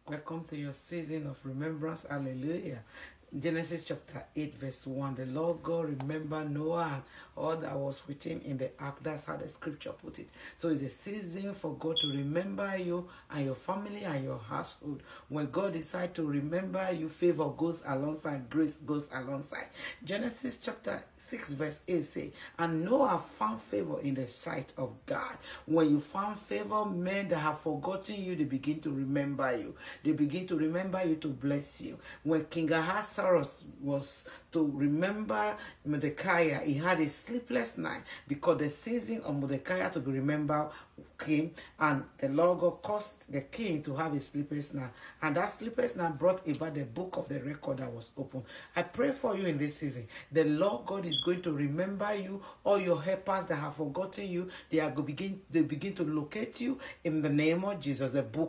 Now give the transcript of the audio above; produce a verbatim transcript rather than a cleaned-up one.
Welcome to your season of remembrance. Hallelujah. Genesis chapter eight, verse one. The Lord God remembered Noah and all that was with him in the ark. That's how the scripture put it. So it's a season for God to remember you and your family and your household. When God decides to remember you, favor goes alongside, grace goes alongside. Genesis chapter six, verse eight say, and Noah found favor in the sight of God. When you found favor, men that have forgotten you, they begin to remember you. They begin to remember you to bless you. When King Ahasuerus was to remember Mordecai, he had a sleepless night because the season of Mordecai to be remembered came, and the Lord God caused the king to have a sleepless night, and that sleepless night brought about the book of the record that was open. I pray for you in this season. The Lord God is going to remember you. All your helpers that have forgotten you, they are going to begin they begin to locate you in the name of Jesus. The book